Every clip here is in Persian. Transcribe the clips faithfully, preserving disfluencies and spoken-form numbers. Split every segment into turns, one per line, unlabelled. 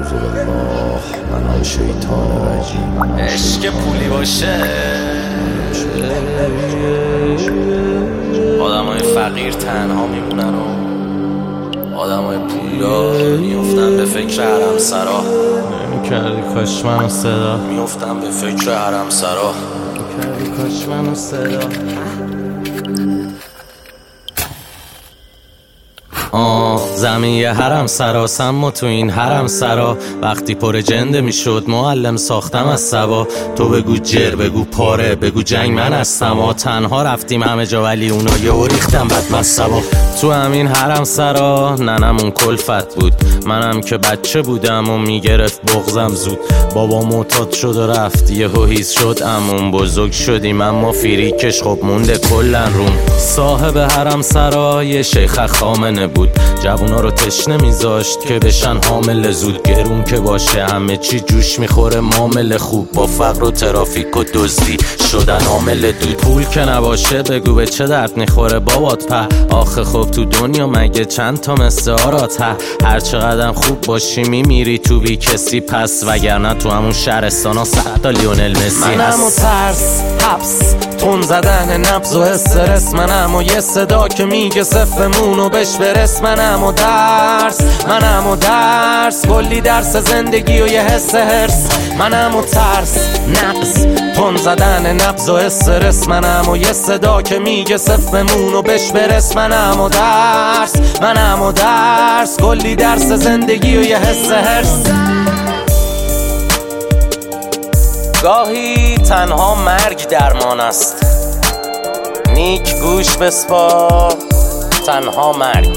اعوذ بالله من شیطان رجیم.
عشق پولی باشه آدمای فقیر تنها میمونن و آدمای پولدار میفتن به فکر حرم سرا.
نمی‌کردی کاش منو صدا
میفتن به فکر حرم سرا.
نمی‌کردی کاش منو صدا آه زمین یه حرم سراسم و تو این حرم سرا وقتی پر جنده میشد معلم ساختم از سبا. تو بگو جر بگو پاره بگو جنگ من هستم و تنها رفتیم همه جا ولی اونا یه ریختم بد مصبا. تو همین حرم سرا ننمون کلفت بود منم که بچه بودم و میگرفت بغزم زود. بابا معتاد شد و رفت یه هیز شد امون بزرگ شدیم اما فیریکش خب مونده کلن روم. صاحب حرم سرا یه شیخ خامنه بود جوونا رو تشنه میذاشت که بشن حامل زود. گرون که باشه همه چی جوش میخوره معامله خوب با فقر و ترافیک و دزدی شدن عامل دود. پول که نباشه بگو به چه درد میخوره بابات په آخه خب تو دنیا مگه چند تا مثل آرات ه هر چقدر خوب باشی میمیری تو بی کسی پس وگرنه تو همون شهرستانا صد تا لیونل مسی هست. منم و ترس حبس تون زدن نبض و استرس منم و یه صدا که میگه صفمونو بش برس. منم و درس منم و درس کلی درس زندگی و یه حس هرس. منم و ترس نقص تون زدن نبض و استرس منم و یه صدا که میگه صفمونو بش برس. منم و درس منم و درس کلی درس زندگی و یه حس هرس. گاهی تنها مرگ درمان است نیک گوش بسپار تنها مرگ.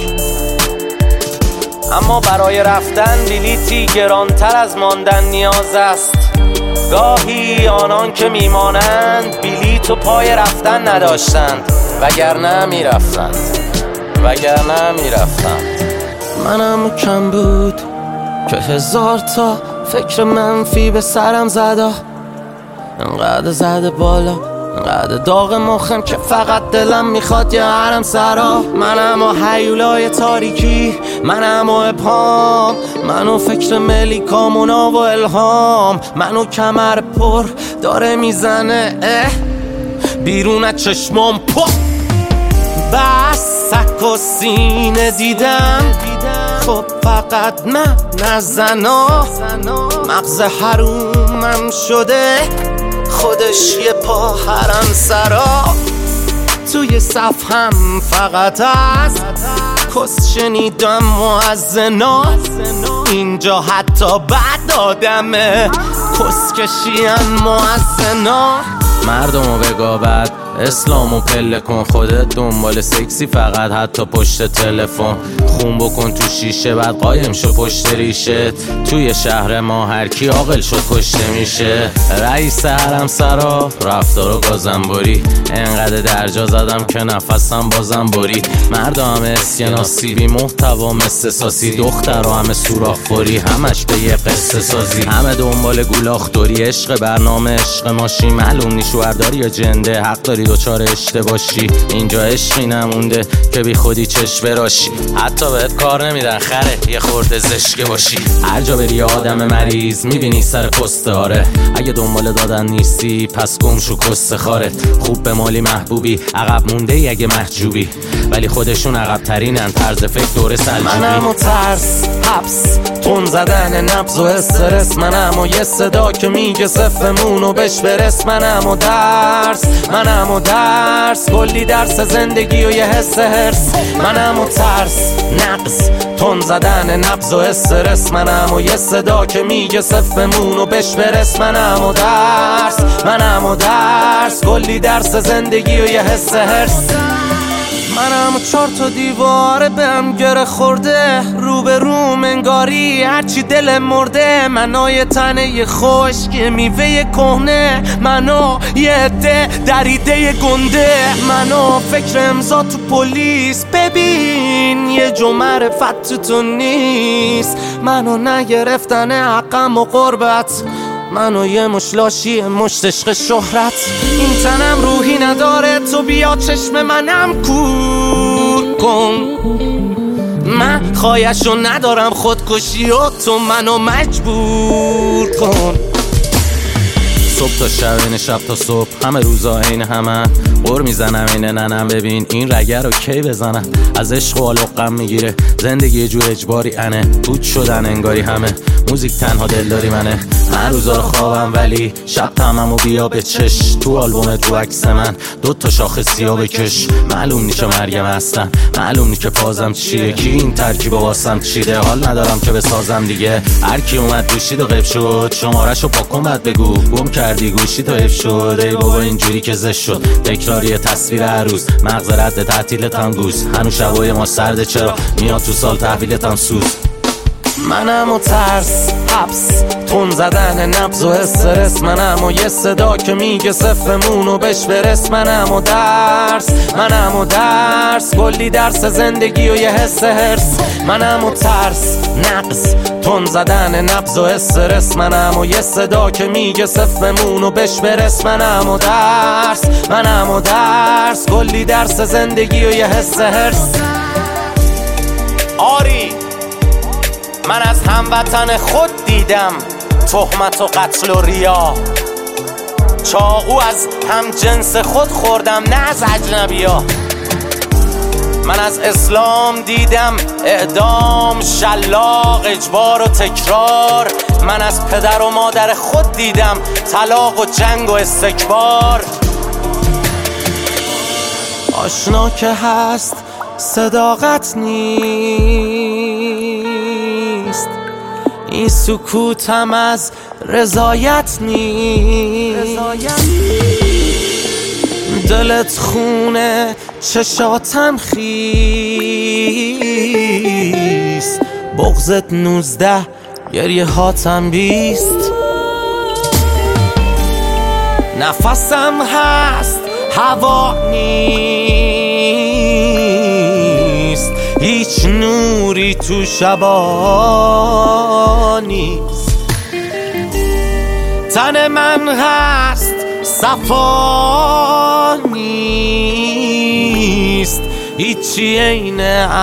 اما برای رفتن بلیتی گرانتر از ماندن نیاز است. گاهی آنان که میمانند بلیت و پای رفتن نداشتند وگرنه میرفتند وگرنه میرفتند. منم کم بود که هزار تا فکر منفی به سرم زده انقدر زده بالا انقدر داغ مخم که فقط دلم میخواد یه حرم سرا. منم و هیولای تاریکی منم و ابهام منو فکر ملیکامونا و الهام. منو کمر پر داره میزنه اه بیرون از چشمام پا بس سک و سینه دیدم خب فقط من نزنا مغز حرومم شده خودش یه پا حرم سرا. توی صف هم فقط از کس شنیدم و از زنا اینجا حتی بعد آدمه کس کشیم و از زنا. مردمو بگابد اسلامو پله کن خودت دنبال سکسی فقط حتی پشت تلفن خون بکن تو شیشه بعد قایم شو پشت ریشت. توی شهر ما هر کی عاقل شد کشته میشه. رئیس حرم سرا رفتار و گازنبوری انقدر درجا زدم که نفسم بازم برید. مردا همه اسکناسی بی محتوا مثل ساسی دخترها همه سوراخ خوری همش به یه قصه سازی. همه دنبال گولاخدوری عشق برنامه عشق ماشین معلوم نی شوهرداری یا جنده حق داری دوچار اشتباشی. اینجا عشقی نمونده که بی خودی چشم براشی حتی بهت کار نمیدن خره یه خورده زشکه باشی. هر جا بری آدم مریض میبینی سر کسته آره. اگه دنبال دادن نیستی پس گم شو کسته خارت. خوب به مالی محبوبی عقب مونده ای اگه محجوبی ولی خودشون عقب ترینن طرز فکر دوره سلجوبی. منم و ترس حبس تون زدن نبض و استرس منم و یه صدا که میگه صفمونو بش برس. منم و درس منم و درس کلی درس زندگی و یه حس هرس. منم و ترس نقص تون زدن نبض و استرس منم و یه صدا که میگه صفمونو بش برس. منم و درس منم و درس کلی درس زندگی و یه حس هرس. منم چهار تا دیواره بهم گره خورده رو به روم انگاری هرچی دل مرده. منو یه تنه خشک میوه کهنه منو یه عده دریده گنده. منو فکر امضا تو پلیس ببین یه جو معرفت تو تو نیست. منو نگرفتن حقم و قربت منو یه مشلاشی مشت عشق شهرت. این تنم روحی نداره تو بیا چشم منم کور کن. من نخایشو ندارم خودکشی و تو منو مجبور کن. صبح تا شب این شب تا صبح همه روزا عین همه قر میزنم این ننم ببین این رگه رو کی بزنم. از عشق و علقم میگیره زندگی یه جور اجباری انه بود شدن انگاری همه موزیک تنها دلداری منه. من روزا رو خوابم ولی شب تمام و بیا به چش تو آلبومت رو عکس من دو تا شاخه سیاه بکش. معلوم نیست مریم هستم معلوم نیست که پازم چیه کی این ترکیب واسم چیده حال ندارم که بسازم دیگه. هر کی اومد گوشید و قیب شد شماره‌شو پاکن بعد بگو گم کردی گوشی تو اف شد. ای بابا اینجوری که زش شد تکراری تصویر هر روز مغز رد تعطیلت هم گوز هنوز شبای ما سرده چرا میاد تو سال تحویلت هم سوز. منم و ترس حبس تون زدن نبض و استرس منم و یه صدا که میگه صفمون و بش برس. منم و درس منم و درس کلی درس زندگی و یه حس هرس. منم و ترس نقص تون زدن نبض و استرس منم و یه صدا که میگه صفمون و بش برس. منم و درس منم و درس کلی درس زندگی و یه حس هرس. آری من از هموطن خود دیدم تهمت و قتل و ریا. چاقو از هم جنس خود خوردم نه از اجنبیا. من از اسلام دیدم اعدام شلاق اجبار و تکرار. من از پدر و مادر خود دیدم طلاق و جنگ و استکبار. آشنا که هست صداقت نیست این سکوتم از رضایت نیست. دلت خونه چشاتم خیست بغضت نوزده گریه هاتم بیست. نفسم هست هوا نیست هیچ نوری تو شبا نیست. تن من هست صفا نیست هیچی عین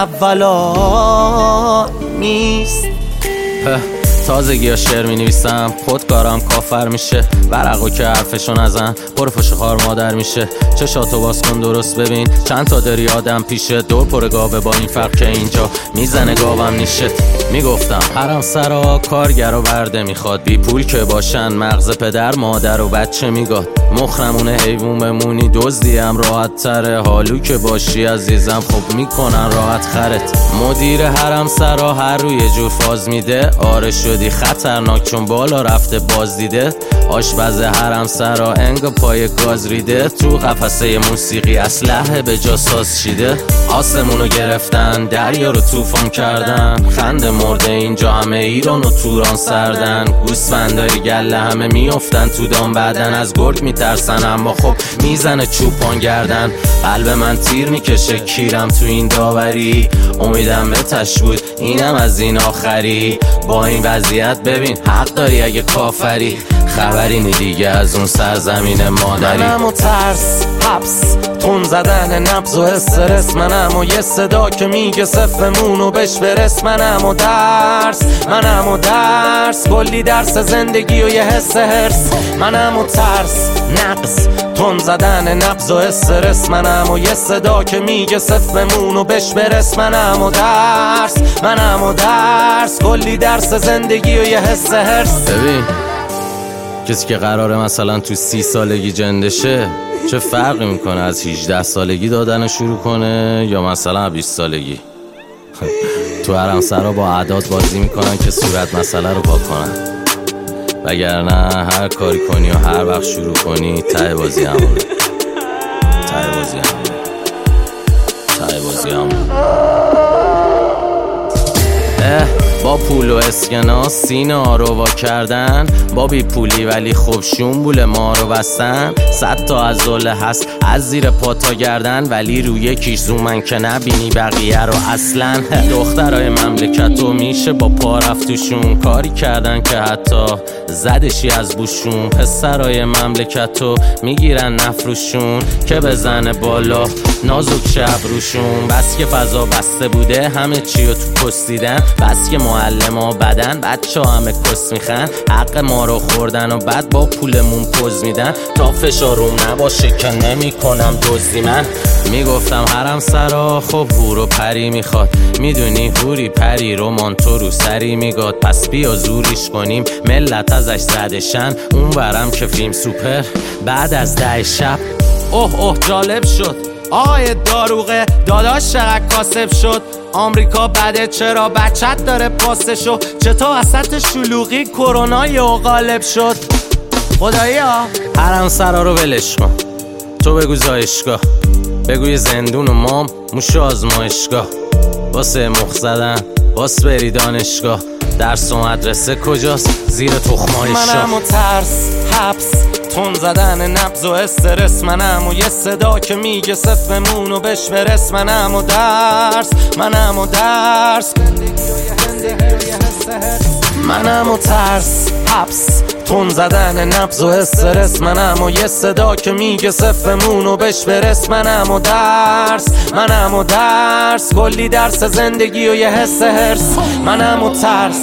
اولا نیست. تازگی ها شعر می نویسم خودکارم کافر میشه ورقو که حرفشو نزن پر فش خار مادر میشه. چشاتو باز کن درست ببین چند تا داری آدم پیشه دور پر گاوه با این فرق که اینجا میزنه گاوم نیشت. میگفتم حرم سرا کارگر و برده میخواد بی پول که باشن مغز پدر مادر و بچه میگاد. مخرمونه حیوون بمونی دزدیم راحت تره حالو که باشی عزیزم خب میکنن راحت خرت. مدیر حرم سرا هر روی یه جور فاز میده آره شدی خطرناک چون بالا رفته باز دیده. آشپز حرم سرا انگ پای گاز ریده تو قفسه موسیقی اسلحه به جا ساز شیده. آسمونو گرفتن دریا رو طوفان کردن خنده مرده اینجا همه ایران و توران سردن. گوسفندای گله همه میافتن تو دام بعدن از گرگ میترسن اما خب میزنه چوپان گردن. قلب من تیر میکشه کیرم تو این داوری امیدم به تش بود اینم از این آخری. با این وضعیت ببین حق داری اگه کافری خبری نی دیگه از اون سرزمین مادری. منم و ترس حبس تون زدن نبض و استرس منم و یه صدا که میگه صفمون و بش برس. منم و درس منم و درس کلی درس زندگی و یه حس هرس. منم و ترس نقص تون زدن نبض و استرس منم و یه صدا که میگه صفمون و بش برس. منم و درس منم و درس کلی درس زندگی و یه حس هرس. ببین کسی که قراره مثلا تو سی سالگی جندشه چه فرقی میکنه از هجده سالگی دادن شروع کنه یا مثلا بیست سالگی. تو حرم سرا با اعداد بازی میکنن که صورت مسئله رو پاک کنن وگرنه هر کاری کنی و هر وقت شروع کنی ته بازی همونه ته بازی همونه ته بازی همونه. با پول و اسکناس سینه ها رو وا کردن با بی پولی ولی خوب شنبول ما رو بستن. صد تا از دوله هست از زیر پا تا گردن، ولی روی کیش زومن که نبینی بقیه رو اصلا. دخترای مملکتو میشه با پا رفتوشون، کاری کردن که حتی زدشی از بوشون. پسرای مملکتو میگیرن نفروشون که بزنه بالا نازک شب روشون. بس که فضا بسته بوده همه چیو تو پست دیدن، بس که معلم بدن بچه ها همه کس میخن، حق ما رو خوردن و بعد با پولمون پوز میدن. تا فشاروم نباشه که نمی کنم دزدی. من میگفتم حرم سرا خب هور و پری میخواد، میدونی هوری پری رو مانتو رو سری میگاد. پس بیا زوریش کنیم ملت ازش زدشن، اون برم که فیلم سوپر بعد از ده شب. اوه اوه جالب شد آقای داروغه داداش چقدر کاسب شد. آمریکا بده چرا بچت داره پاسشو، چطور وسط شلوغی کرونا یهو غالب شد. خدایا حرم سرا رو ولش کن، تو بگو زایشگاه، بگوی زندون و مام موش آزمایشگاه. واسه مخ زدن باس بری دانشگاه، درس و مدرسه کجاست زیر تخمای شاه. منم و ترس حبس تون زدن نبض و استرس، منم و یه صدا که میگه صف بمون و بش برس. منم و درس منم و درس منم و ترس حبس تون زدن نبض و استرس، منم و یه صدا که میگه صف بمون و بش برس. منم و درس منم و درس کلی درس زندگی و یه حس هرس. منم و ترس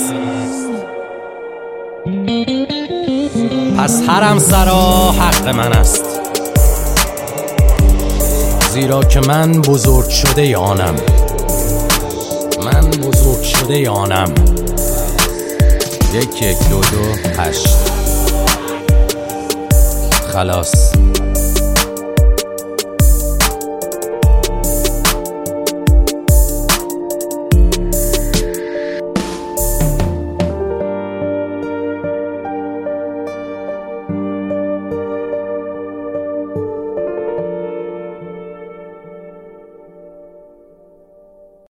پس حرم سرا حق من است، زیرا که من بزرگ شده یانم. من بزرگ شده یانم. یک یک دو دو هشت خلاص.